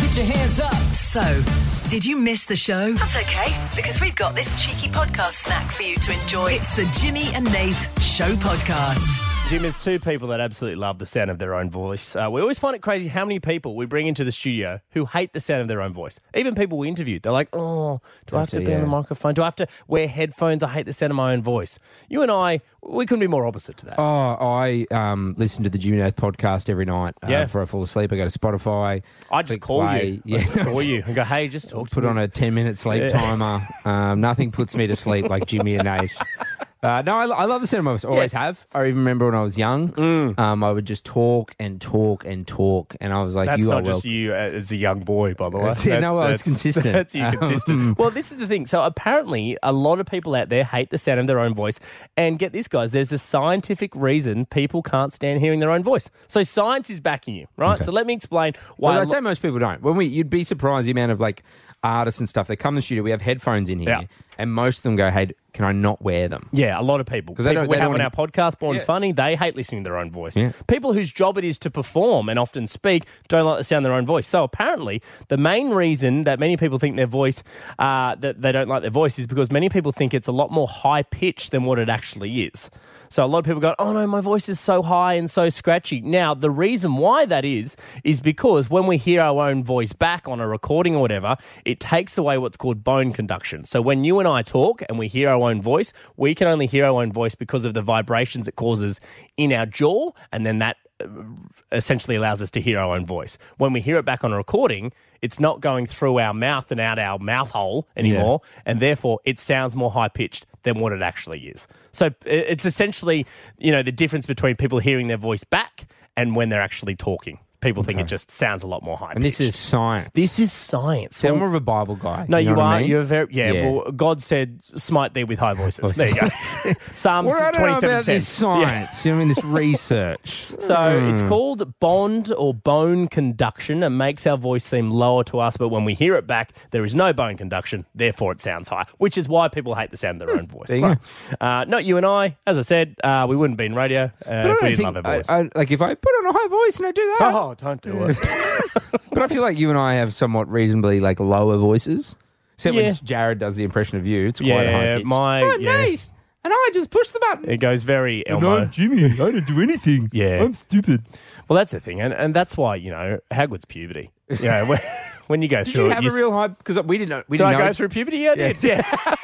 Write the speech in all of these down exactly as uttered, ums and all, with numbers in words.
Put your hands up. So, did you miss the show? That's okay, because we've got this cheeky podcast snack for you to enjoy. It's the Jimmy and Nath Show Podcast. Jim, there's two people that absolutely love the sound of their own voice. Uh, we always find it crazy how many people we bring into the studio who hate the sound of their own voice. Even people we interviewed, they're like, oh, do I have to be yeah. on the microphone? Do I have to wear headphones? I hate the sound of my own voice. You and I, we couldn't be more opposite to that. Oh, I um, listen to the Jimmy Nath podcast every night uh, Yeah. before I fall asleep. I go to Spotify. I just click call play. you. Yeah. I just call you and go, hey, just talk to Put me. on a ten-minute sleep Yeah. timer. Um, nothing puts me to sleep like Jimmy and Nath. Uh, no, I, I love the sound of my voice. Always Yes. have. I even remember when I was young, Mm. um, I would just talk and talk and talk, and I was like, That's "You not are just well." you as a young boy, by the way. That's- yeah, no, well, it's consistent. That's you Um, consistent. Well, this is the thing. So apparently a lot of people out there hate the sound of their own voice. And get this, guys, there's a scientific reason people can't stand hearing their own voice. So science is backing you, right? So let me explain why. Well, a I'd lo- say most people don't. When we, you'd be surprised the amount of like artists and stuff. They come to the studio. We have headphones in here, Yeah. and most of them go, "Hey, can I not wear them?" Yeah, a lot of people. 'Cause they People don't- we they have don't on our wanna- podcast, Born Yeah. Funny, they hate listening to their own voice. Yeah. People whose job it is to perform and often speak don't like the sound of their own voice. So apparently, the main reason that many people think their voice, uh, that they don't like their voice is because many people think it's a lot more high-pitched than what it actually is. So a lot of people go, oh no, my voice is so high and so scratchy. Now, the reason why that is, is because when we hear our own voice back on a recording or whatever, it takes away what's called bone conduction. So when you and I talk and we hear our own voice, we can only hear our own voice because of the vibrations it causes in our jaw, and then that uh, essentially allows us to hear our own voice. When we hear it back on a recording, it's not going through our mouth and out our mouth hole anymore, and therefore it sounds more high-pitched than what it actually is. So it's essentially, you know, the difference between people hearing their voice back and when they're actually talking. People think it just sounds a lot more high-pitched. And this is science. This is science. See, I'm Well, more of a Bible guy. no, you, you, know what are. I mean? You're very yeah, Yeah. Well, God said, "Smite thee with high voices." There you go. Psalms Well, I don't know twenty-seven about ten. this science. You know, I mean, this research. So it's called bond or bone conduction. It makes our voice seem lower to us, but when we hear it back, there is no bone conduction. Therefore, it sounds high, which is why people hate the sound of their own voice. There you Right. Uh, not you and I. As I said, uh, we wouldn't be in radio uh, But I if don't we didn't think- love our voice. I, I, like if I put on a high voice and I do that, oh, don't do it. but I feel like you and I have somewhat reasonably like lower voices. Except Yeah. when Jared does the impression of you, it's quite Yeah, high pitched. my- I'm yeah. Nate, and I just push the button. It goes very Elmo. Jimmy. I don't do anything. Yeah. I'm stupid. Well, that's the thing, and, and that's why, you know, how good's puberty? You know, when, when you go Did through you it, have you a real high? Because we didn't know. We Did didn't I know go through puberty? Yeah, I did. Yeah.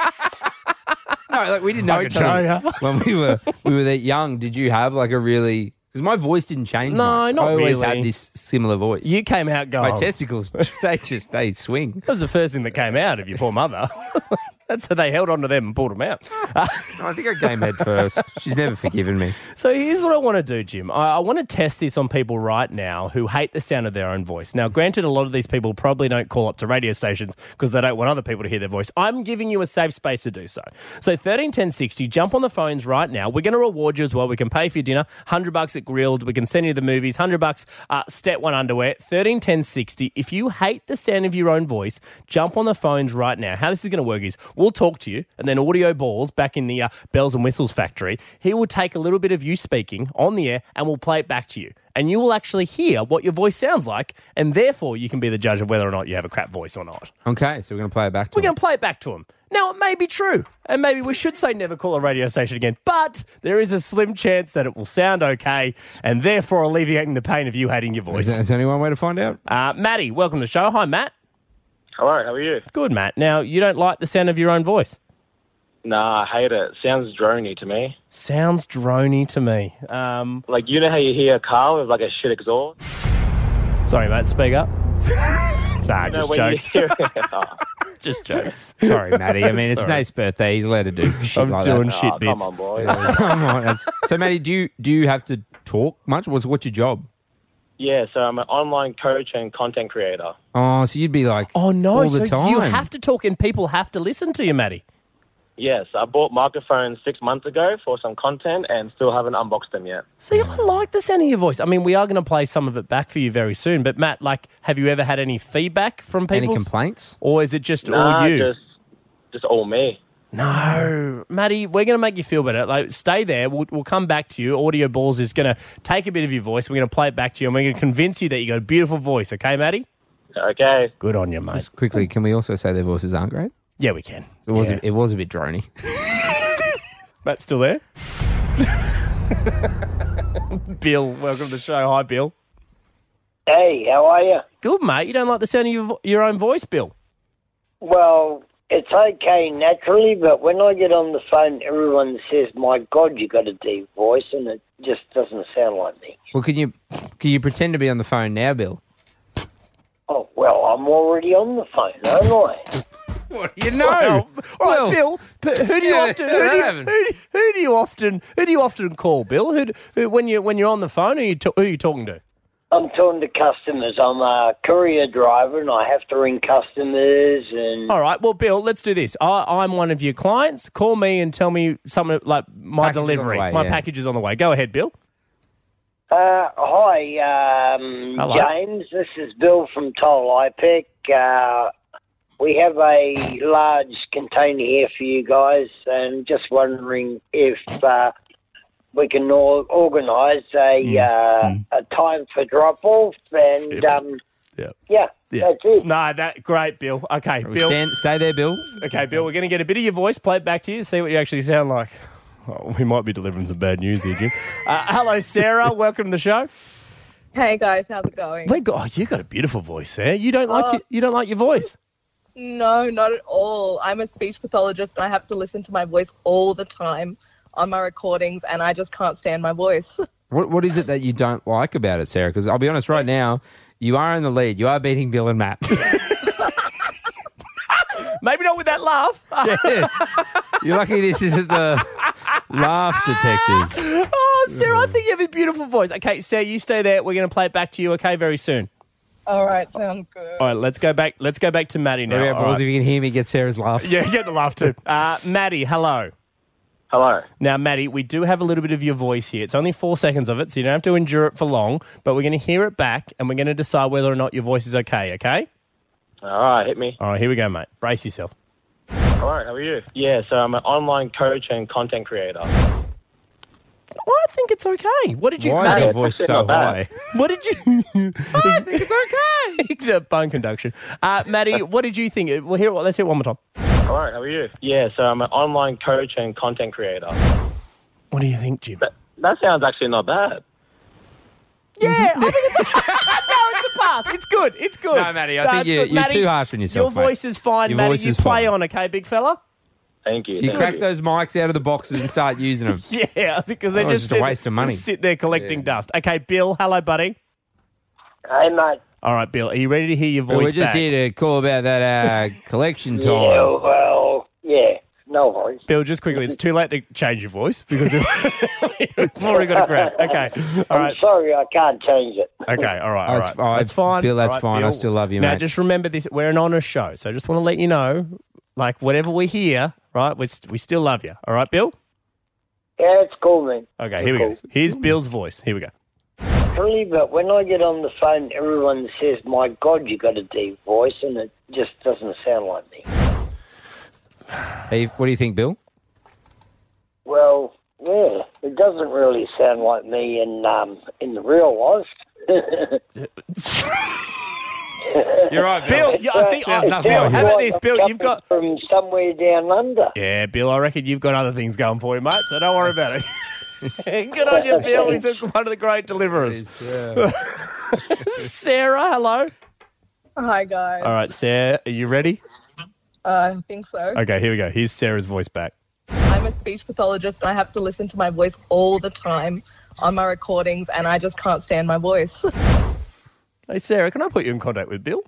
No, like we didn't know I each can other show ya. when we were we were that young. Did you have like a really? Because my voice didn't change. No, much. not I always really. had this similar voice. You came out going. my testicles, they just they swing. That was the first thing that came out of your poor mother. That's how they held on to them and pulled them out. Uh, No, I think I came head first. She's never forgiven me. so here's what I want to do, Jim. I, I want to test this on people right now who hate the sound of their own voice. Now, granted, a lot of these people probably don't call up to radio stations because they don't want other people to hear their voice. I'm giving you a safe space to do so. So thirteen ten sixty, jump on the phones right now. We're going to reward you as well. We can pay for your dinner, one hundred bucks at Grilled. We can send you the movies, one hundred bucks uh, Step One underwear, thirteen ten sixty. If you hate the sound of your own voice, jump on the phones right now. How this is going to work is we'll talk to you, and then Audio Balls back in the uh, Bells and Whistles factory, he will take a little bit of you speaking on the air and we'll play it back to you. And you will actually hear what your voice sounds like, and therefore you can be the judge of whether or not you have a crap voice or not. Okay, so we're going to play it back to We're him. going to play it back to him. Now, it may be true, and maybe we should say never call a radio station again, but there is a slim chance that it will sound okay, and therefore alleviating the pain of you hating your Is voice. there, is there only one way to find out? Uh, Matty, welcome to the show. Hi, Matt. Hello, how are you? Good, Matt. Now, you don't like the sound of your own voice? Nah, I hate it. Sounds drony to me. Sounds drony to me. Um, Like, you know how you hear a car with like a shit exhaust? sorry, mate, speak up. nah, You know, just when jokes. You hear oh, Just jokes. Sorry, Matty. I mean, it's Sorry. Nate's birthday. He's allowed to do shit I'm like doing that. shit oh, bits. come on, boy. Come on. that's- So, Matty, do you do you have to talk much? What's what's your job? Yeah, so I'm an online coach and content creator. Oh, so you'd be like, Oh, no, all the so time. you have to talk and people have to listen to you, Matty. Yes, I bought microphones six months ago for some content and still haven't unboxed them yet. See, I like the sound of your voice. I mean, we are going to play some of it back for you very soon. But, Matt, like, have you ever had any feedback from people? Any complaints? Or is it just Nah, all you? just, just all me. No. Matty, we're going to make you feel better. Like, stay there. We'll, we'll come back to you. Audio Balls is going to take a bit of your voice. We're going to play it back to you, and we're going to convince you that you got a beautiful voice. Okay, Matty? Okay. Good on you, mate. Just quickly, can we also say their voices aren't great? Yeah, we can. It was Yeah. a, it was a bit drony. Matt's still there? Bill, welcome to the show. Hi, Bill. Hey, how are you? Good, mate. You don't like the sound of your, vo- your own voice, Bill? Well, it's okay naturally, but when I get on the phone, everyone says, my God, you got a deep voice, and it just doesn't sound like me. Well, can you can you pretend to be on the phone now, Bill? Oh, well, I'm already on the phone, aren't I? What do you know? Well, all right, Well, Bill. But who do you yeah, often who do you, haven't. who, do- who do you often who do you often call, Bill? Who, do- who when you when you're on the phone? Who are you ta- who are you talking to? I'm talking to customers. I'm a courier driver, and I have to ring customers, and All right. Well, Bill, let's do this. I, I'm one of your clients. Call me and tell me something like my Package is on the delivery. way, my yeah. package is on the way. Go ahead, Bill. Uh, hi, um, Hello. James. This is Bill from Toll I P C. Uh, we have a large container here for you guys, and just wondering if uh, we can or- organise a Mm. uh, a time for drop off, and um, Yeah. yeah, that's it. No, that great, Bill. Okay, Bill. Stand, stay there, Bill. Okay, Bill. We're going to get a bit of your voice. Play it back to you. See what you actually sound like. Oh, we might be delivering some bad news here, Jim. Uh, hello, Sarah. Welcome to the show. Hey guys, how's it going? Wait, God, oh, you got a beautiful voice, Sarah. You don't like Oh. your, you don't like your voice. No, not at all. I'm a speech pathologist and I have to listen to my voice all the time on my recordings and I just can't stand my voice. What what is it that you don't like about it, Sarah? Because I'll be honest, right now you are in the lead. You are beating Bill and Matt. Maybe not with that laugh. Yeah. You're lucky this isn't the laugh detectors. Oh, Sarah, I think you have a beautiful voice. Okay, Sarah, you stay there. We're going to play it back to you. Okay, very soon. All right, sounds good. All right, let's go back. Let's go back to Maddie now. Yeah, All balls, right. if you can hear me, get Sarah's laugh. Yeah, get the laugh too. Uh, Maddie, hello. Hello. Now, Maddie, we do have a little bit of your voice here. It's only four seconds of it, so you don't have to endure it for long, but we're going to hear it back, and we're going to decide whether or not your voice is okay, okay? All right, hit me. All right, here we go, mate. Brace yourself. All right, how are you? Yeah, so I'm an online coach and content creator. Well, I think it's okay. What did you... Why is Maddie, your voice so Not bad. high? what did you... I think it's okay. Except bone conduction. Uh, Maddie, what did you think? We'll hear it, let's hear it one more time. All right, how are you? Yeah, so I'm an online coach and content creator. What do you think, Jim? That, that sounds actually not bad. Yeah, I think it's a... no, it's a pass. It's good. It's good. No, Maddie, I think it's you- good. you're Maddie, too harsh on yourself, Your mate. voice is fine, Your Maddie. voice You is play fine. on, okay, big fella? Thank you. You thank crack you. those mics out of the boxes and start using them. Yeah, because they're Oh, it's just, just a sit, waste of money. sit there collecting Yeah. dust. Okay, Bill, hello, buddy. Hey, mate. All right, Bill, are you ready to hear your But voice we're just back? here to call about that uh, collection time. Yeah, well, yeah, no worries. Bill, just quickly, it's too late to change your voice because you've already got a crack. Okay, all I'm right. sorry, I can't change it. Okay, all right, Oh, all it's- right. oh, That's fine. Bill, that's All right, fine. I Bill. still love you, Now, mate. just remember this, we're an honest show, so I just want to let you know, like, whatever we hear, right, we, st- we still love you. All right, Bill? Yeah, it's cool, man. Okay, here we go. Cool. Here's Bill's voice. Here we go. Really, but when I get on the phone, everyone says, my God, you got a deep voice, and it just doesn't sound like me. Hey, what do you think, Bill? Well, yeah, it doesn't really sound like me in um, in the real life. You're right, Bill, yeah, I think, Sounds oh, nothing Bill, like how it. about this, Bill? You've got... from somewhere down under. Yeah, Bill, I reckon you've got other things going for you, mate, so don't worry about it. Good on you, Bill. He's a- one of the great deliverers. Sarah, hello. Hi guys. All right, Sarah, are you ready? Uh, I think so. Okay, here we go. Here's Sarah's voice back. I'm a speech pathologist and I have to listen to my voice all the time on my recordings and I just can't stand my voice. Hey, Sarah, can I put you in contact with Bill?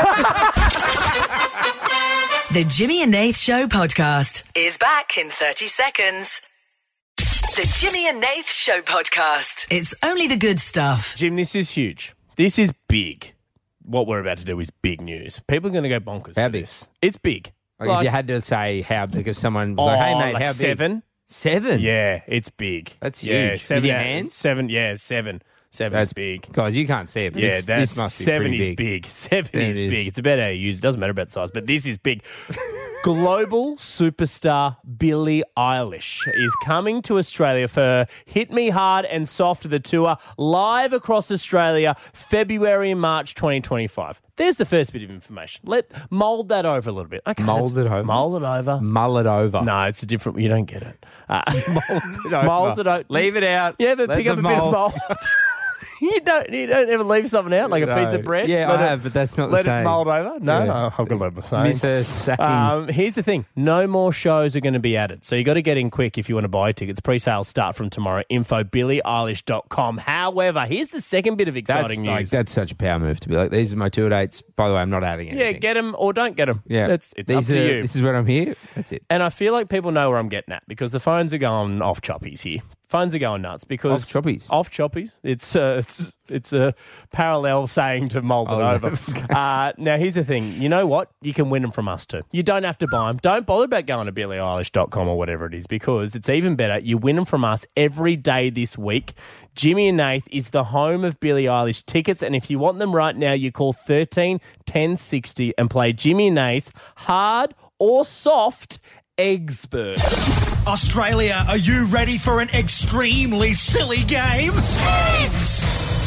The Jimmy and Nath Show podcast is back in thirty seconds. The Jimmy and Nath Show podcast. It's only the good stuff. Jim, this is huge. This is big. What we're about to do is big news. People are going to go bonkers How for big? this. It's big. Like, if you had to say how big, if someone was like, hey, oh, mate, like how big? Seven? Seven? Yeah, it's big. That's Yeah, huge. seven With your out- hands? Seven, yeah, seven. Seven That's is big. Guys, you can't see it, but Yeah, it's, that's this must be seven pretty is big. big. Seven Yeah, is it is. big. It's about how you use it. Doesn't matter about size, but this is big. Global superstar Billie Eilish is coming to Australia for Hit Me Hard and Soft, the tour, live across Australia, February and March twenty twenty-five. There's the first bit of information. Let mould that over a little bit. Okay, Mould that's- it over? Mould it over. Mull it over. No, it's a different. You don't get it. Uh, Mould it over. Mould it over. Leave it out. You ever Let pick up the a bit of mould- mould? You don't. You don't ever leave something out like a piece No. of bread. Yeah, Let I it- have, but that's not the Let same. it mould over. No, Yeah. no, I'm gonna let my saying. Mister Sackings. Um, here's the thing: no more shows are going to be added, so you got to get in quick if you want to buy tickets. Pre-sales start from tomorrow. Info billie eilish dot com. However, here's the second bit of that's, exciting like, news. that's such a power move to be like, these are my tour dates. By the way, I'm not adding anything. yeah, get them or don't get them. Yeah. That's it's These up to are- you. This is when I'm here. That's it. And I feel like people know where I'm getting at because the phones are going off choppies here. Phones are going nuts because Off choppies? Off choppies. It's uh, it's it's a parallel saying to mould it Oh, over. uh, now here's the thing. You know what? You can win them from us too. You don't have to buy them. Don't bother about going to billie eilish dot com or whatever it is because it's even better. You win them from us every day this week. Jimmy and Nath is the home of Billie Eilish tickets, and if you want them right now, you call thirteen ten sixty and play Jimmy and Nath hard or soft expert. Australia, are you ready for an extremely silly game? It's...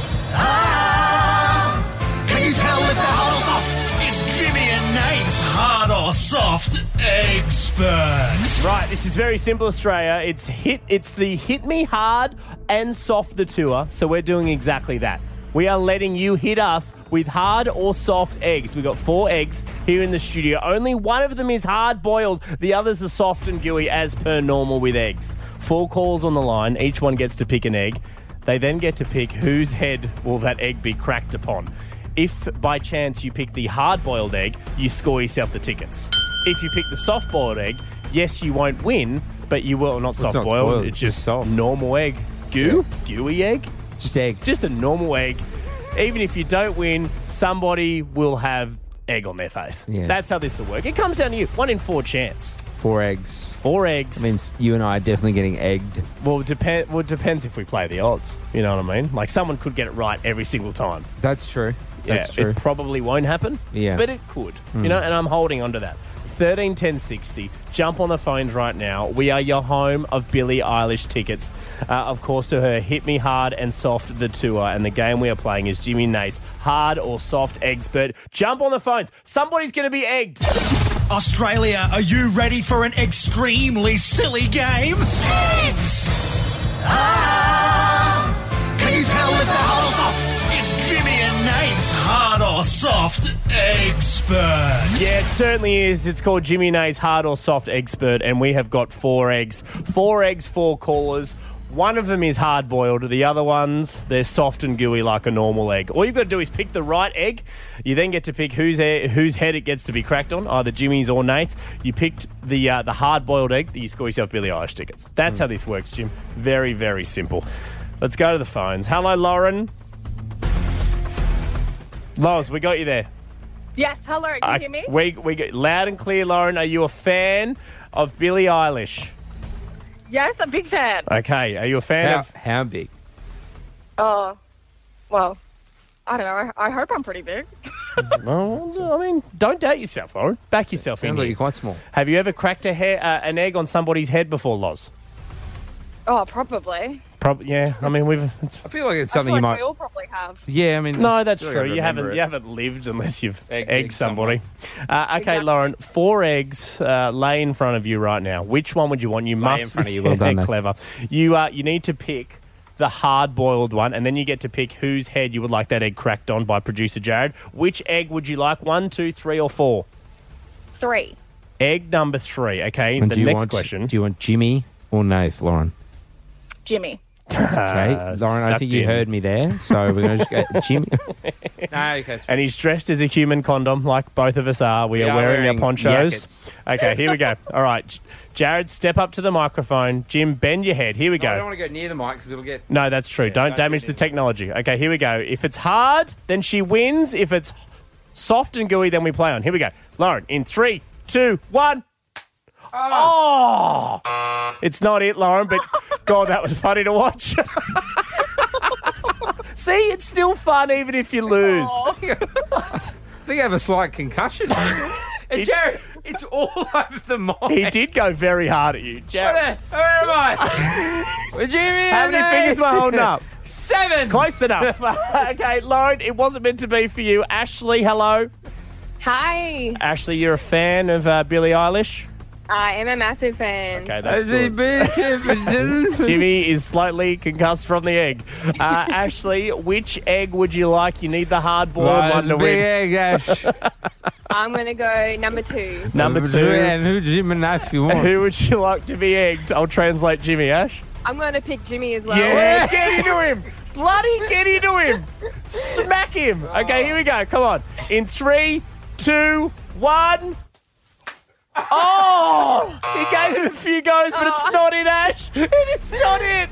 Ah! Can you tell if they're hard or soft? It's Jimmy and Nate's hard or soft expert. Right, this is very simple, Australia. It's hit. It's the Hit Me Hard and Soft the tour, so we're doing exactly that. We are letting you hit us with hard or soft eggs. We've got four eggs here in the studio. Only one of them is hard-boiled. The others are soft and gooey as per normal with eggs. Four calls on the line. Each one gets to pick an egg. They then get to pick whose head will that egg be cracked upon. If by chance you pick the hard-boiled egg, you score yourself the tickets. If you pick the soft-boiled egg, yes, you won't win, but you will. Not It's not soft-boiled. spoiled, It's it's just soft. normal egg. Goo? Gooey egg? Just egg. Just a normal egg. Even if you don't win, somebody will have egg on their face. Yeah. That's how this will work. It comes down to you. One in four chance. Four eggs. Four eggs. Means you and I are definitely getting egged. well, it depend, well, it depends if we play the odds. You know what I mean? Like someone could get it right every single time. That's true. That's yeah, true. It probably won't happen. Yeah. But it could. You know, and I'm holding on to that. thirteen ten sixty. Jump on the phones right now. We are your home of Billie Eilish tickets. Uh, of course, to her Hit Me Hard and Soft the tour. And the game we are playing is Jimmy Nate's hard or soft expert. Jump on the phones. Somebody's going to be egged. Australia, are you ready for an extremely silly game? It's... Ah! Can you tell if they're hard or soft? It's Jimmy and Nate's hard or soft expert. Yeah, it certainly is. It's called Jimmy Nate's hard or soft expert. And we have got four eggs. Four eggs, four callers. One of them is hard-boiled. The other ones, they're soft and gooey like a normal egg. All you've got to do is pick the right egg. You then get to pick whose, e- whose head it gets to be cracked on, either Jimmy's or Nate's. You picked the uh, the hard-boiled egg, you score yourself Billie Eilish tickets. That's how this works, Jim. Very, very simple. Let's go to the phones. Hello, Lauren. Loz, we got you there. Yes, hello, can you Uh, hear me? we, we get loud and clear, Lauren. Are you a fan of Billie Eilish? Yes, a big fan. Okay. Are you a fan How, of... how big? Oh, well, I don't know. I, I hope I'm pretty big. Well, I mean, don't doubt yourself, Lauren. Back yourself Sounds in like here. you're quite small. Have you ever cracked a hair, uh, an egg on somebody's head before, Loz? Oh, probably. Probably, yeah. I mean, we've. It's, I feel like it's I something feel you like might. we all probably have. Yeah, I mean. no, that's I feel like I true. You remember haven't. it. You haven't lived unless you've Egged- egged, egged somebody. someone. Uh, okay, Exactly. Lauren. Four eggs uh, lay in front of you right now. Which one would you want? You Lay must in front of you. Well done, mate. Clever. You uh, you need to pick the hard-boiled one, and then you get to pick whose head you would like that egg cracked on by producer Jared. Which egg would you like? One, two, three, or four? Three. Egg number three. Okay. And the do you next want, question. Do you want Jimmy or Nath, Lauren? Jimmy. Okay, Uh, Lauren, I sucked think you in. heard me there, so we're going to just go Jimmy. no, okay. And he's dressed as a human condom, like both of us are. We, We are, are wearing, wearing our ponchos. jackets. Okay, here we go. All right, J- Jared, step up to the microphone. Jim, bend your head. Here we No, I don't go. want to go near the mic because it'll get. No, that's true. don't don't damage do the it. technology. Okay, here we go. If it's hard, then she wins. If it's soft and gooey, then we play on. Here we go. Lauren, in three, two, one. Oh! It's not it, Lauren, but God, that was funny to watch. See, it's still fun even if you lose. I think I have a slight concussion. And Jared, it's all over the mic. He did go very hard at you. Jared, Where, where am I? Well, Jimmy, how many fingers am I holding up? Seven. Close enough. Okay, Lauren, it wasn't meant to be for you. Ashley, hello. Hi. Ashley, you're a fan of uh, Billie Eilish? I am a massive fan. Okay, that's good. Jimmy is slightly concussed from the egg. Uh, Ashley, which egg would you like? You need the hard-boiled one to win. Egg, Ash. I'm going to go number two. Number two. And who Jimmy knife you want? Who would you like to be egged? I'll translate Jimmy, Ash. I'm going to pick Jimmy as well. Yeah, get into him. Bloody get into him. Smack him. Okay, here we go. Come on. In three, two, one. Oh! He gave it a few goes, but it's not in, Ash. It is not in.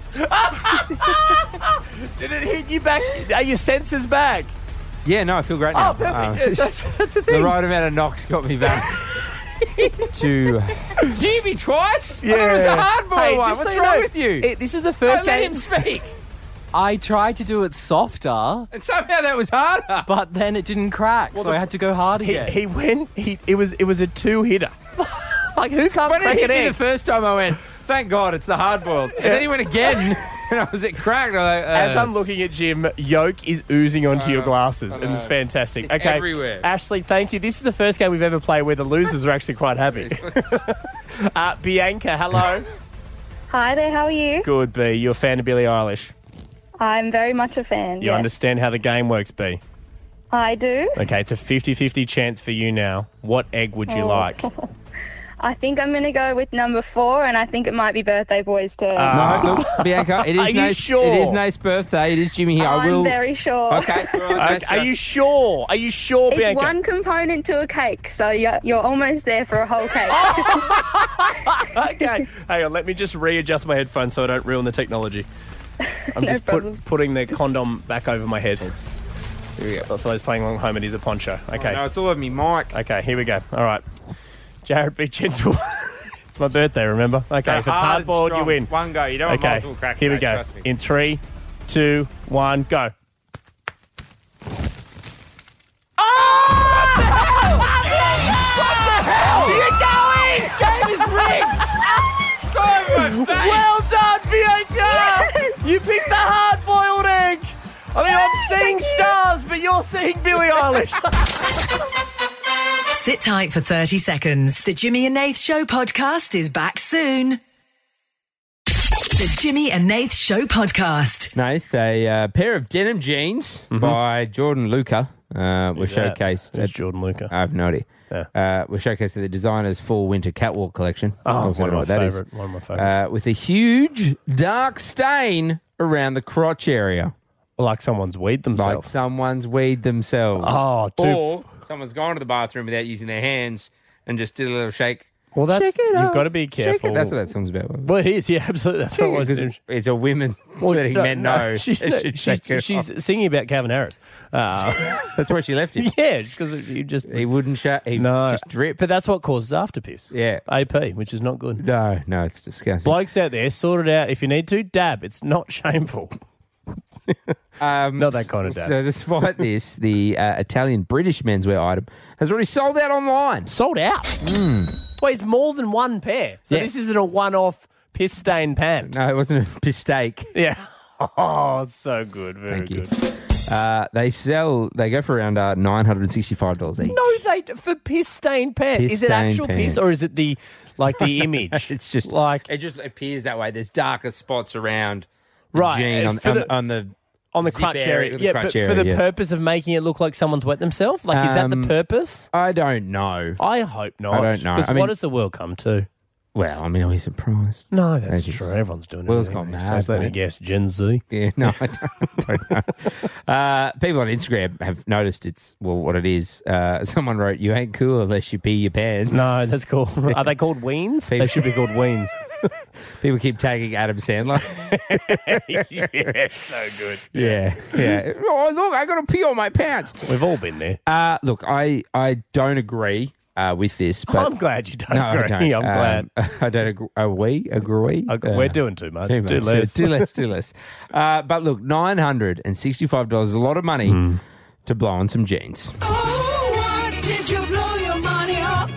Did it hit you back? Are your senses back? Yeah, no, I feel great now. Oh, perfect. Uh, Yes, that's, that's a thing. The right amount of knocks got me back to Jimmy twice. Yeah. I thought it was the hard boy Hey, one. just What's so you wrong know, with you? it- this is the first Oh, let game. him speak. I tried to do it softer, And somehow that was harder. but then it didn't crack, so I had to go hard He, again. he went. He it was it was a two hitter. Like who can't When crack it an hit me egg? the first time, I went, thank God, it's the hard boiled. And then he went again, and I was at cracked. I was like, uh, As I'm looking at Jim, yolk is oozing onto I your know, glasses, I and it's know. fantastic. It's okay, everywhere. Ashley, thank you. This is the first game we've ever played where the losers are actually quite happy. uh, Bianca, hello. Hi there, how are you? Good, B. You're a fan of Billie Eilish. I'm very much a fan. You yes. understand how the game works, B. I do. Okay, it's a fifty-fifty chance for you now. What egg would you Oh. like? I think I'm going to go with number four, and I think it might be Birthday Boy's turn. Uh, no, look, Bianca, it is Are you Nate's, sure? It is Nate's birthday. It is Jimmy here. I I'm will. very sure. Okay. all right, Okay, are you sure? Are you sure, It's Bianca? one component to a cake, so you're, you're almost there for a whole cake. Okay, hang on. Let me just readjust my headphones so I don't ruin the technology. I'm No just problem. put, putting the condom back over my head. Here we go. For those playing along home, it is a poncho. Okay. Oh, no, it's all over me, Mike. Okay, here we go. All right. Jared, be gentle. It's my birthday, remember? Okay, Go if it's hard hard and boiled, you strong. win. One go. You don't want Okay, multiple cracks. here we mate, go. Trust me. In three, two, one, go. You're going! This game is rigged! It's all over my face. Well done, Bianca! You picked the hard-boiled egg! I mean, I'm seeing stars, but you're seeing Billie Eilish. Sit tight for thirty seconds. The Jimmy and Nath Show podcast is back soon. The Jimmy and Nath Show podcast. Nath, a uh, pair of denim jeans by Jordan Luca uh, were Who's that? showcased. Who's At, Jordan Luca? I have no idea. Yeah. Uh, were showcased at the designer's fall winter catwalk collection. Oh, Also one know of, my what that is. favorite, one of my favourites. Uh, with a huge dark stain around the crotch area. Like someone's weed Like themselves. someone's weed themselves. Oh, too- Or someone's gone to the bathroom without using their hands and just did a little shake. Well, that's Shake it you've off, got to be shake it. careful. That's what that song's about. Well, it is. Yeah, absolutely. That's what it was. Because it's, it's a women that he meant no. She, It should shake she's it she's off. singing about Calvin Harris. Uh, That's where she left him. yeah, because you just He wouldn't shut. He no, just drip. But that's what causes afterpiss. Yeah. A P, which is not good. No, no, it's disgusting. Blokes out there, sort it out if you need to. Dab. It's not shameful. Um, Not that kind of dab. So, despite this, the uh, Italian British menswear item has already sold out online. Sold out. Wait, it's more than one pair. So Yeah. this isn't a one-off piss stained pant. No, it wasn't a mistake. Yeah. Oh, so good. Very Thank you. good. Uh, they sell. They go for around uh, nine hundred and sixty-five dollars each. No, they for piss stained pants. Is it Piss-stained actual pants. piss or is it the like the image? It's just like it just appears that way. There's darker spots around the Right, jean and on, for on, the- on the on the zip crotch area. the Yeah, crotch but for area, the yes. purpose of making it look like someone's wet themselves? Like, is that the Um, purpose? I don't know. I hope not. I don't know. Because I mean- what does the world come to? Well, I mean, are we surprised? No, that's They just- true. Everyone's doing it. World's gone mad, Let me mate. guess, Gen Z. Yeah, no, I don't, don't know. Uh, people on Instagram have noticed it's, well, what it is. Uh, someone wrote, you ain't cool unless you pee your pants. No, that's cool. Are they called weens? They People- should be called weens. People keep tagging Adam Sandler. yeah, so good. Yeah, yeah. Oh, look, I got to pee on my pants. We've all been there. Uh, look, I, I don't agree uh, with this. But I'm glad you don't no, I agree. don't. I'm glad. Um, I don't agree. Are we agree? Uh, We're doing too much. Too Too much. less. Too less, too less. Uh, but look, nine hundred sixty-five dollars is a lot of money Hmm. to blow on some jeans. Oh, what did you blow your money on?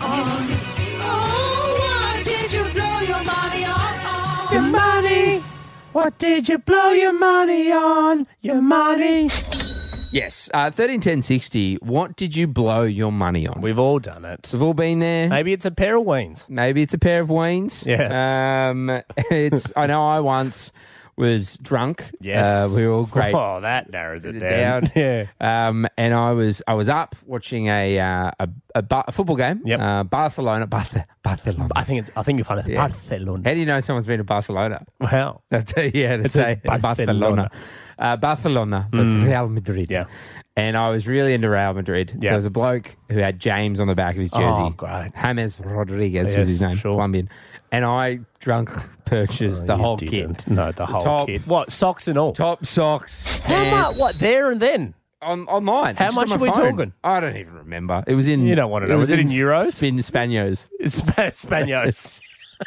Oh, what did you blow your money on? Your money. What did you blow your money on? Your money. Yes, uh, thirteen ten sixty. What did you blow your money on? We've all done it. We've all been there. Maybe it's a pair of weens. Maybe it's a pair of weens. Yeah. Um, it's. I know I once was drunk. Yes. Uh, we were all great. Oh, that narrows it down. down. Yeah. Um, and I was I was up watching a uh, a, a, bar, a football game. Yep. Uh, Barcelona. Barth- Barcelona. I think it's. I think you find it Yeah. Barcelona. How do you know someone's been to Barcelona? Wow. That's yeah. To It's- say it's Barcelona. Barcelona. Uh, Barcelona was Mm. Real Madrid. Yeah. And I was really into Real Madrid. Yeah. There was a bloke who had James on the back of his jersey. Oh, great. James Rodriguez Yes, was his name, sure. Colombian. And I drunk purchased the You whole didn't. kit. No, the whole top, kit. What, socks and all? Top socks. How much? pants. What, there and then? On, online. How just much on are my we phone. talking? I don't even remember. It was in... You don't want to know. Was it in euros? Spin Spanios. Sp- Spanios.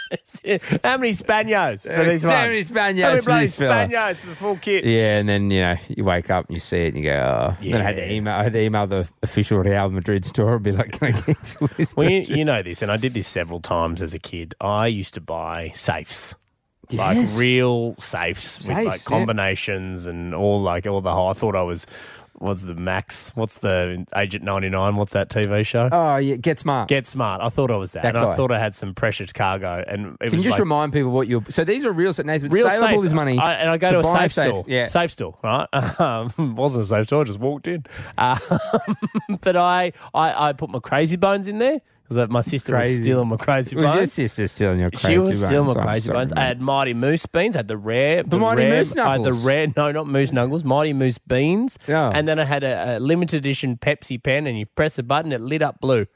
How many Spanios for How this many one? Spanios How many for bloody this fella? Spanios for the full kit? Yeah, and then, you know, you wake up and you see it and you go, oh. Then I had to Yeah. email, I had to email the official Real Madrid store and be like, can I cancel this? Well, you, purchase? you know this, and I did this several times as a kid. I used to buy safes. Like Yes. real safes, with like Safes, yeah. combinations and all like all the whole. I thought I was was the Max. What's the Agent ninety-nine? What's that T V show? Oh, yeah, Get Smart. Get Smart. I thought I was that, That and guy. I thought I had some precious cargo. And it Can was you just like, remind people what you're... So these are real... So Nathan, real save up all safes. this money I, and I go to, a buy safe, store. Yeah. Safe store, right? Um, wasn't a safe store. I just walked in. Um, but I, I, I put my Crazy Bones in there because my sister Crazy. was stealing my Crazy Was your Bones. sister stealing your Crazy She was stealing Bones? my I'm Crazy sorry, Bones. I mate. had Mighty Moose beans. I had the rare, the, Mighty rare, Moose I had the Knuckles? rare, no, not Moose Knuckles, Mighty Moose beans. Yeah. And then I had a, a limited edition Pepsi pen, and you press a button, it lit up blue.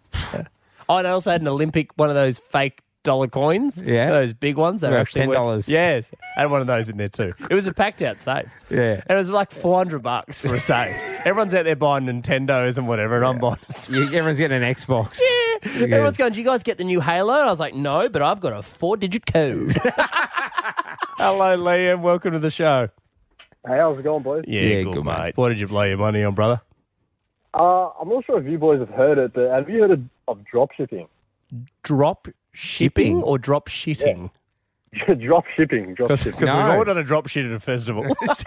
Oh, and I also had an Olympic, one of those fake dollar coins. Yeah. Those big ones that are Worth actually ten dollars. worth. Yes. I had one of those in there too. It was a packed out safe. Yeah. And it was like four hundred bucks for a safe. Everyone's out there buying Nintendos and whatever, and I'm buying a safe. You, everyone's getting an Xbox. Yeah. Everyone's going, do you guys get the new Halo? And I was like, no, but I've got a four-digit code. Hello, Liam. Welcome to the show. Hey, how's it going, boys? Yeah, Yeah, good, good, mate. mate. What did you blow your money on, brother? Uh, I'm not sure if you boys have heard it, but have you heard of, of drop shipping? Drop shipping or drop shitting? drop shipping, drop Because shipping. we've No. all done a drop shit at a festival.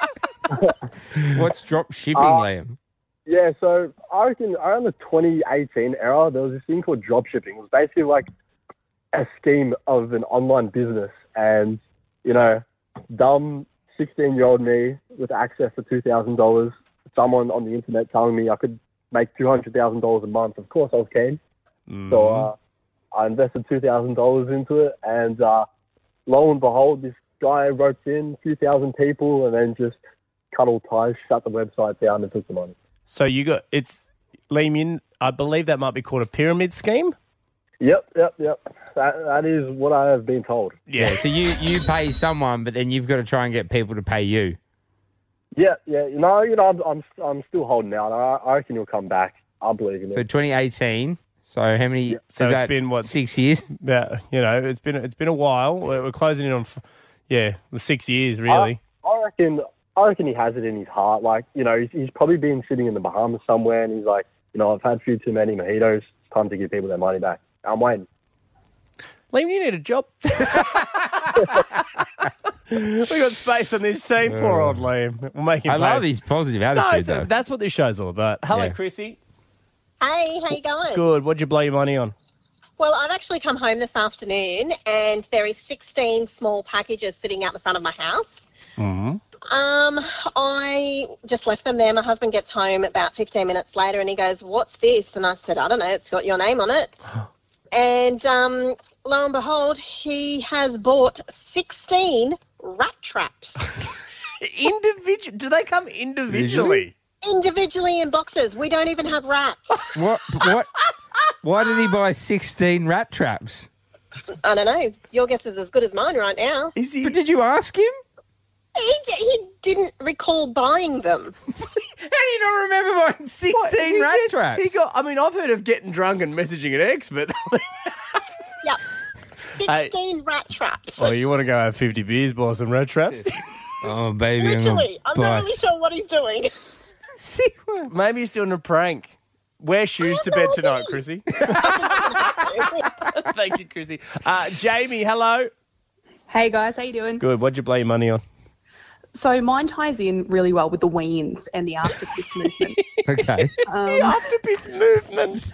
What's drop shipping, Uh, Liam? Yeah, so I reckon around the twenty eighteen era, there was this thing called drop shipping. It was basically like a scheme of an online business, and you know, dumb sixteen-year-old me with access to two thousand dollars, someone on the internet telling me I could make two hundred thousand dollars a month. Of course, I was keen. So uh, I invested two thousand dollars into it, and uh, lo and behold, this guy roped in a few thousand people, and then just cut all ties, shut the website down, and took the money. So you got, it's, Liam, you- I believe that might be called a pyramid scheme. Yep, yep, yep. That, that is what I have been told. Yeah. So you, you pay someone, but then you've got to try and get people to pay you. Yeah, yeah. You know, you know, I'm, I'm, I'm still holding out. I, I reckon you'll come back. I believe in So it. twenty eighteen. So how many? So is it's that been, what, six years? Yeah, you know, it's been it's been a while. We're, we're closing in on, f- yeah, six years, really. I, I reckon, I reckon he has it in his heart. Like, you know, he's, he's probably been sitting in the Bahamas somewhere, and he's like, you know, I've had a few too many mojitos. It's time to give people their money back. I'm waiting. Liam, you need a job. We got space on this team. Poor old Liam. We'll make him I pay. love his positive No, attitude, it's- though. that's what this show's all about. Hello, Yeah. Chrissy. Hey, how you going? Good. What'd you blow your money on? Well, I've actually come home this afternoon and there is sixteen small packages sitting out the front of my house. Mm-hmm. Um, I just left them there. My husband gets home about fifteen minutes later and he goes, "What's this?" And I said, "I don't know. It's got your name on it." And um, lo and behold, he has bought sixteen rat traps. Individual? Do they come individually? Individually in boxes. We don't even have rats. What? What? Why did he buy sixteen rat traps? I don't know. Your guess is as good as mine right now. Is he? But did you ask him? He, he didn't recall buying them. How do you not remember buying sixteen He rat gets- traps? He got. I mean, I've heard of getting drunk and messaging an ex, but Yep. sixteen rat traps. oh, you want to go have fifty beers, buy some rat traps? Oh, baby. I'm gonna Literally. I'm buy- not really sure what he's doing. Maybe he's doing a prank. Wear shoes to bed tonight, Chrissy. Thank you, Chrissy. Uh, Jamie, hello. Hey guys, how you doing? Good. What'd you play your money on? So mine ties in really well with the weans and the after piss movement. Okay. Um, The after piss movement.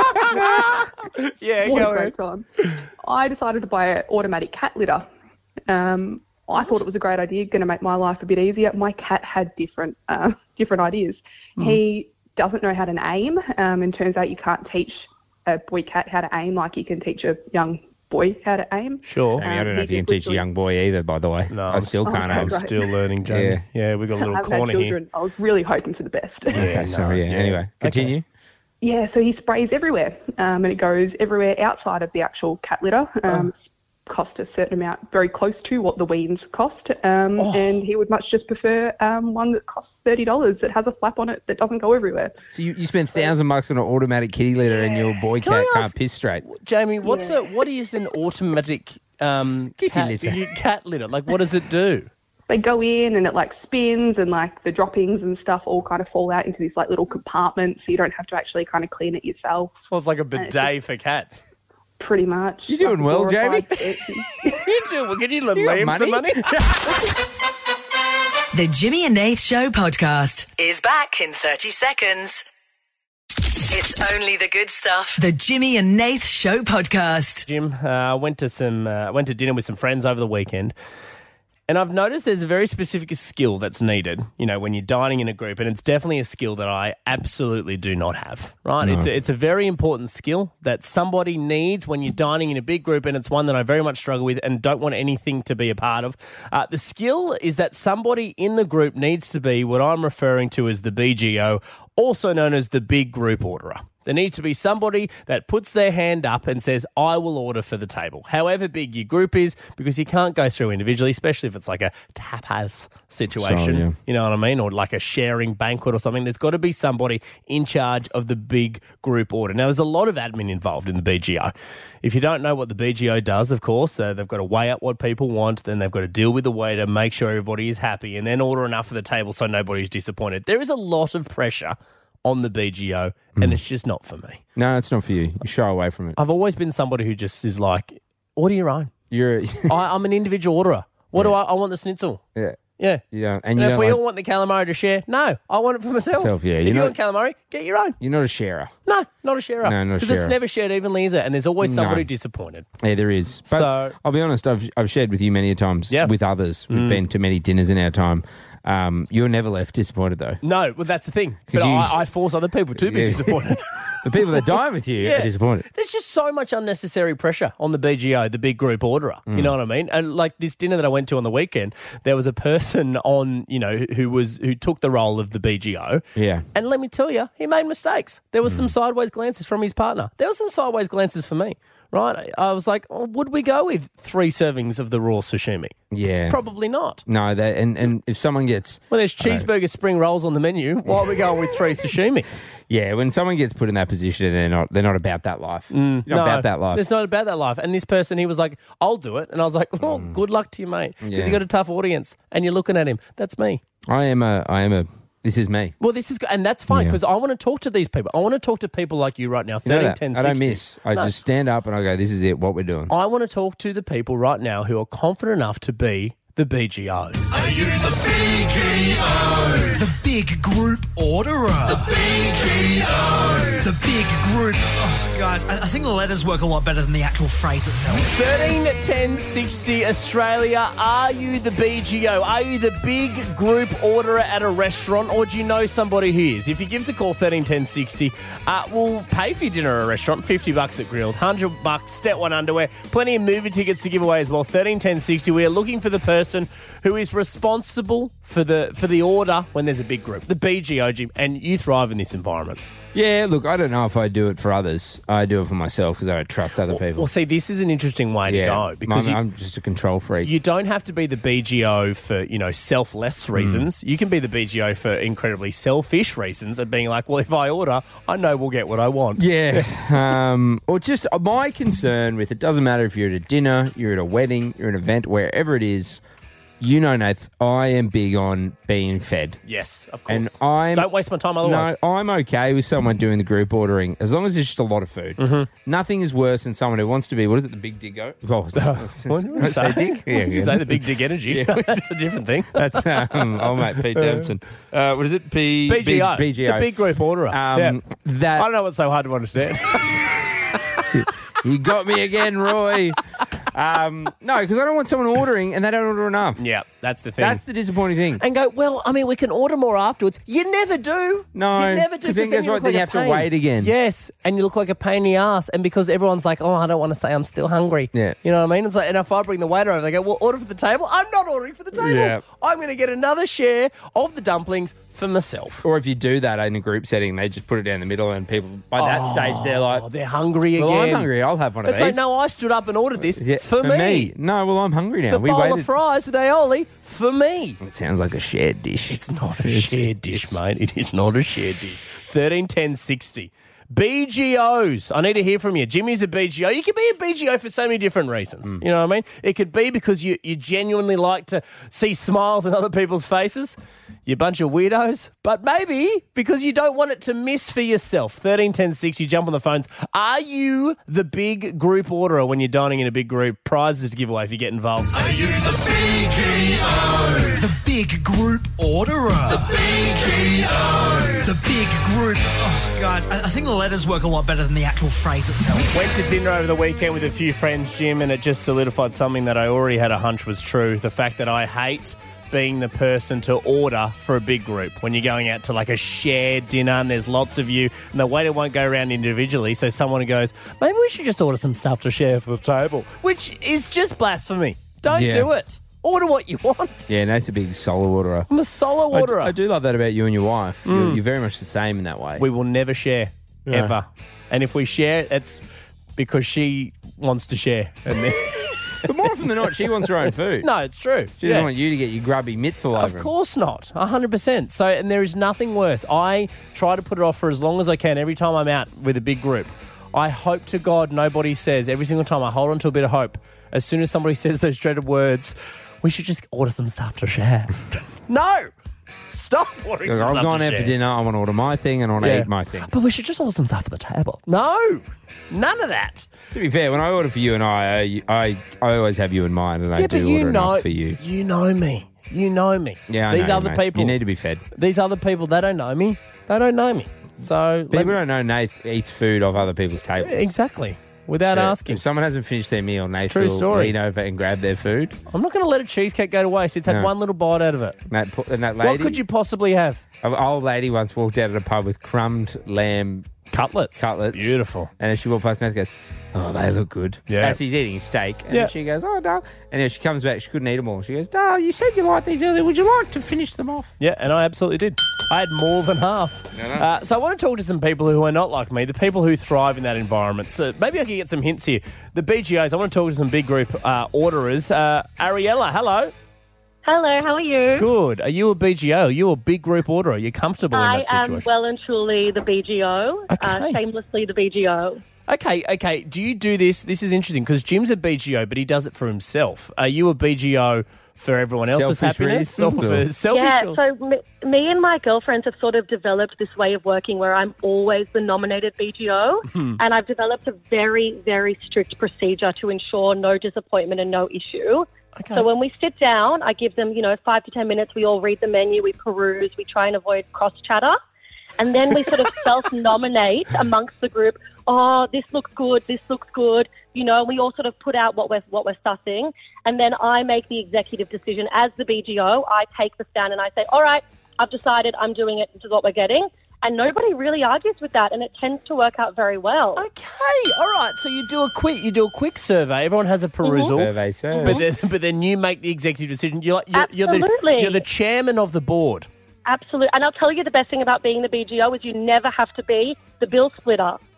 yeah, what go a ahead. great time. I decided to buy an automatic cat litter. Um, I thought it was a great idea, going to make my life a bit easier. My cat had different uh, different ideas. Mm. He doesn't know how to aim, um, and turns out you can't teach a boy cat how to aim like you can teach a young boy how to aim. Sure. Jamie, I don't Um, know he if you can just teach a literally- young boy either, by the way. No, I I'm still st- can't okay, aim. I'm great. still learning, Jamie. Yeah. Yeah, we got a I little haven't had corner here. children. I was really hoping for the best. Okay, sorry. Yeah. Anyway, continue. Yeah, so he sprays everywhere, um, and it goes everywhere outside of the actual cat litter. Um, It's cost a certain amount, very close to what the weans cost, um, and he would much just prefer um, one that costs thirty dollars that has a flap on it that doesn't go everywhere. So you, you spend thousand bucks on an automatic kitty litter, and your boy Can cat I can't ask- piss straight. Jamie, what's a what is an automatic um, Kitty cat, litter. cat litter? Like, what does it do? They go in and it like spins, and like the droppings and stuff all kind of fall out into this like little compartment, so you don't have to actually kind of clean it yourself. Well, it's like a And it's bidet for cats. Pretty much. You doing Like a well, glorified Jamie? section. You too. Well, can you lend You got Liam some money? money? The Jimmy and Nath Show podcast is back in thirty seconds. It's only the good stuff. The Jimmy and Nath Show podcast. Jim, uh, went to some uh, went to dinner with some friends over the weekend, and I've noticed there's a very specific skill that's needed. You know, when you're dining in a group, and it's definitely a skill that I absolutely do not have. Right? No. It's a, it's a very important skill that somebody needs when you're dining in a big group, and it's one that I very much struggle with and don't want anything to be a part of. Uh, the skill is that somebody in the group needs to be what I'm referring to as the B G O, also known as the big group orderer. There needs to be somebody that puts their hand up and says, I will order for the table, however big your group is, because you can't go through individually, especially if it's like a tapas situation, So, yeah. you know what I mean, or like a sharing banquet or something. There's got to be somebody in charge of the big group order. Now, there's a lot of admin involved in the B G O. If you don't know what the B G O does, of course, they- they've got to weigh up what people want, then they've got to deal with the waiter, make sure everybody is happy, and then order enough for the table so nobody's disappointed. There is a lot of pressure on the B G O, and it's just not for me. No, it's not for you. You shy away from it. I've always been somebody who just is like, order your own. You're, I, I'm an individual orderer. What do I? I want the schnitzel. yeah, Yeah. you don't, and And you if don't we like, all want the calamari to share, no, I want it for myself. Self, yeah, if you're you not- want calamari, get your own. you're not a sharer. No, not a sharer. No, not a Because it's sharer. never shared evenly, is it? And there's always No. somebody disappointed. Yeah, there is. But So- I'll be honest, I've I've shared with you many a times Yeah. with others. We've Mm. been to many dinners in our time. Um, you're never left disappointed though. No, well, that's the thing. 'Cause But you- I, I force other people to be Yeah. disappointed. The people that dine with you Yeah. are disappointed. There's just so much unnecessary pressure on the B G O, the big group orderer. Mm. You know what I mean? And like this dinner that I went to on the weekend, there was a person on, you know, who- who was who took the role of the B G O. Yeah. And let me tell you, he made mistakes. There Mm. was some sideways glances from his partner. There was some sideways glances for me. Right? I was like, oh, would we go with three servings of the raw sashimi? Yeah. Probably not. No, that and, and if someone gets Well, there's I don't- cheeseburger spring rolls on the menu. Why are we going with three sashimi? yeah, when someone gets put in that position, they're not they're not about that life. You're not about that life. It's not about that life. And this person, he was like, I'll do it. And I was like, oh, good luck to you, mate. Because Yeah. you got a tough audience and you're looking at him. That's me. I am a I am a this is me. Well, this is good. And that's fine Yeah. because I want to talk to these people. I want to talk to people like you right now, You know thirteen, that? ten, I don't sixty. miss. I No. just stand up and I go, this is it, what we're doing. I want to talk to the people right now who are confident enough to be the B G O. Are you the B G O? The big group orderer. The B G O. The big group. Oh, guys, I, I think the letters work a lot better than the actual phrase itself. thirteen, ten, sixty Australia, are you the B G O? Are you the big group orderer at a restaurant, or do you know somebody who is? If you give us a call, thirteen, ten, sixty, uh, we'll pay for your dinner at a restaurant, fifty bucks at Grilled, one hundred bucks, Step One Underwear, plenty of movie tickets to give away as well, thirteen, ten, sixty. We are looking for the person who is responsible for the for the order when there's a big group, the B G O, Jim, and you thrive in this environment. Yeah, look, I don't know if I do it for others. I I do it for myself because I don't trust other people. Well, see, this is an interesting way yeah, to go because I'm, you, I'm just a control freak. you don't have to be the B G O for, you know, selfless reasons. You can be the B G O for incredibly selfish reasons of being like, well, if I order, I know we'll get what I want. Yeah. um, or just uh, my concern with it doesn't matter if you're at a dinner, you're at a wedding, you're at an event, wherever it is. You know, Nath, I am big on being fed. Yes, of course. And I'm Don't waste my time otherwise. No, I'm okay with someone doing the group ordering as long as it's just a lot of food. Mm-hmm. Nothing is worse than someone who wants to be, what is it, the big diggo? Oh, What did did I say dick? Yeah, you say the big dig energy. Yeah. That's a different thing. That's um, old mate Pete Davidson. Uh, what is it? P- B G O. B G O. The big group orderer. Um, Yeah. That I don't know what's so hard to understand. You got me again, Roy. Um, no, because I don't want someone ordering and they don't order enough. Yeah, that's the thing. That's the disappointing thing. And go, well, I mean, we can order more afterwards. You never do. No, you never do. 'cause then guess what? look Then like you a have to pain. wait again. Yes, and you look like a pain in the ass. And because everyone's like, oh, I don't want to say I'm still hungry. Yeah. You know what I mean? It's like, and if I bring the waiter over, they go, well, order for the table. I'm not ordering for the table. Yeah. I'm going to get another share of the dumplings for myself. Or if you do that in a group setting, they just put it down the middle and people, by that stage, they're like, Oh, they're hungry well, again. I'm hungry. I'll have one of It's these. like, no, I stood up and ordered this Yeah, for, me. No, well, I'm hungry now. The we bowl waited. of fries with aioli for me. It sounds like a shared dish. It's not a shared dish, mate. It is not a shared dish. thirteen ten sixty. B G Os. I need to hear from you. Jimmy's a B G O. You can be a B G O for so many different reasons. Mm. You know what I mean? It could be because you, you genuinely like to see smiles on other people's faces. You bunch of weirdos. But maybe because you don't want it to miss for yourself. thirteen ten sixty. Jump on the phones. Are you the big group orderer when you're dining in a big group? Prizes to give away if you get involved. Are you the B G O? The big group orderer. The B G O. The big group. Oh, guys, I, I think the letters work a lot better than the actual phrase itself. Went to dinner over the weekend with a few friends, Jim, and it just solidified something that I already had a hunch was true. The fact that I hate being the person to order for a big group. When you're going out to like a shared dinner and there's lots of you and the waiter won't go around individually, so someone goes, maybe we should just order some stuff to share for the table, which is just blasphemy. Don't Yeah. do it. Order what you want. Yeah, Nate's a big solo orderer. I'm a solo I d- orderer. I do love that about you and your wife. You're, Mm. you're very much the same in that way. We will never share, Yeah. ever. And if we share, it's because she wants to share. And then But more often than not, she wants her own food. No, it's true. She doesn't Yeah. want you to get your grubby mitts all over Of him. course not. one hundred percent. So, and there is nothing worse. I try to put it off for as long as I can every time I'm out with a big group. I hope to God nobody says, every single time I hold on to a bit of hope, as soon as somebody says those dreaded words, we should just order some stuff to share. No! Stop ordering Look, some I've stuff gone to out share. for dinner. I want to order my thing and I want to Yeah. eat my thing. But we should just order some stuff for the table. No! None of that. To be fair, when I order for you and I, I, I, I always have you in mind, and I yeah, do but you order know, enough for you. You know me. You know me. Yeah, I These know, other mate. people. You need to be fed. These other people, they don't know me. They don't know me. So let People me- don't know Nath eats food off other people's tables. Exactly. Without Yeah. asking. If someone hasn't finished their meal, Nath true will story. lean over and grab their food. I'm not going to let a cheesecake go to waste. It's had No. one little bite out of it. And that, and that lady, What could you possibly have? An old lady once walked out of a pub with crumbed lamb cutlets. Cutlets. Beautiful. And as she walked past, Nath goes, "Oh, they look good." Yeah. As he's eating his steak, and Yeah. then she goes, "Oh, no." And then she comes back. She couldn't eat them all. She goes, "No, you said you liked these earlier. Would you like to finish them off?" Yeah, and I absolutely did. I had more than half. No, no. Uh, so I want to talk to some people who are not like me, the people who thrive in that environment. So maybe I can get some hints here. The B G Os, I want to talk to some big group uh, orderers. Uh, Ariella, hello. Hello, how are you? Good. Are you a B G O? Are you a big group orderer? Are you comfortable in I that am situation? well and truly the B G O, uh, Okay. shamelessly the B G O. Okay, okay. Do you do this? This is interesting because Jim's a B G O, but he does it for himself. Are you a B G O for everyone else's Selfish happiness? Or reasons, for or- selfish yeah, or- so me, me and my girlfriends have sort of developed this way of working where I'm always the nominated B G O, Hmm. and I've developed a very, very strict procedure to ensure no disappointment and no issue. Okay. So when we sit down, I give them, you know, five to ten minutes. We all read the menu, we peruse, we try and avoid cross chatter. And then we sort of self-nominate amongst the group, oh, this looks good, this looks good. You know, we all sort of put out what we're, what we're sussing. And then I make the executive decision as the B G O. I take the stand and I say, all right, I've decided I'm doing it. This is what we're getting. And nobody really argues with that, and it tends to work out very well. Okay, all right. So you do a quick, you do a quick survey. Everyone has a perusal. Mhm. Survey says. But then, but then you make the executive decision. You're like, you're, you're the Absolutely. you're the chairman of the board. Absolutely. And I'll tell you the best thing about being the B G O is you never have to be the bill splitter.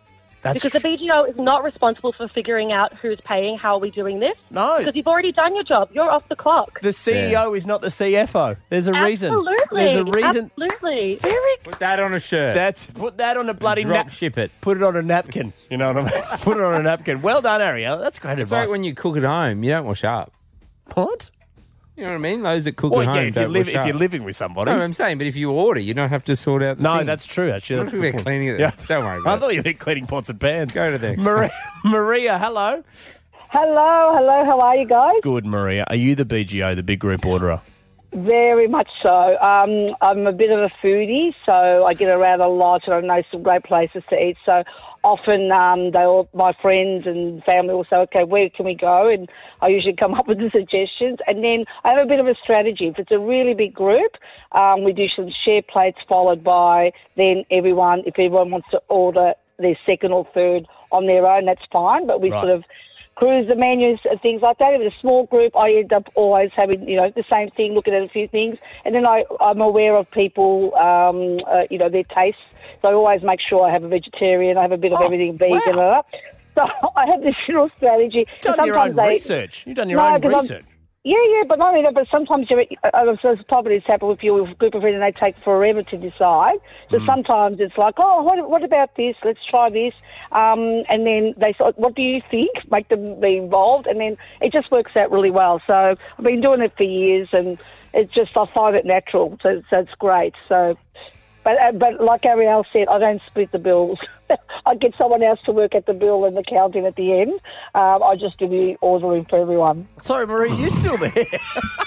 That's because the B G O is not responsible for figuring out who's paying, how are we doing this. No. Because you've already done your job. You're off the clock. The C E O is not the C F O. There's a reason. Absolutely. There's a reason. Absolutely. Very. Put that on a shirt. That's put that on a bloody And drop nap- ship it. Put it on a napkin. You know what I mean? Put it on a napkin. Well done, Ariel. That's great It's advice. like when you cook at home, you don't wash up. What? You know what I mean? Those that cook Well, at home yeah, if, you don't live, wash if up. you're living with somebody. No, I'm saying, but if you order, you don't have to sort out the No, thing. that's true, actually. I'm That's a not good about point. cleaning it. Yeah. Don't worry I about it. thought you meant cleaning pots and pans. Go to the next Maria, Maria, hello. Hello, hello, how are you guys? Good, Maria. Are you the B G O, the big group orderer? Very much so. Um, I'm a bit of a foodie, so I get around a lot and I know some great places to eat. So often um, they all, my friends and family will say, okay, where can we go? And I usually come up with the suggestions. And then I have a bit of a strategy. If it's a really big group, um, we do some share plates followed by then everyone, if everyone wants to order their second or third on their own, that's fine. But we Right. sort of cruise the menus and things like that. If it's a small group, I end up always having, you know, the same thing, looking at a few things. And then I, I'm aware of people, um, uh, you know, their tastes. So I always make sure I have a vegetarian, I have a bit of Oh, everything vegan. Wow. So I have this little strategy. You've done your own they- research. You've done your No, own 'cause I'm- research. Yeah, yeah, but not only that, but sometimes you're, uh, so probably it's happened with you with a group of friends and they take forever to decide. So Mm. sometimes it's like, oh, what, what about this? Let's try this. Um, and then they say, what do you think? Make them be involved. And then it just works out really well. So I've been doing it for years and it's just, I find it natural. So, so it's great. So, but, uh, but like Ariel said, I don't split the bills. I get someone else to work at the bill and the counting at the end. Um, I just do the ordering for everyone. Sorry, Maria, you still there? Good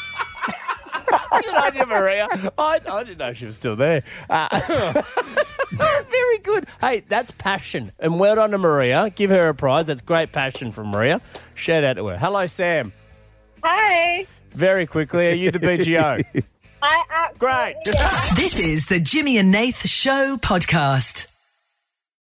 on you, Maria. I, I didn't know she was still there. Uh, very good. Hey, that's passion. And well done to Maria. Give her a prize. That's great passion from Maria. Shout out to her. Hello, Sam. Hi. Very quickly, are you the B G O? I absolutely Great. This is the Jimmy and Nath Show podcast.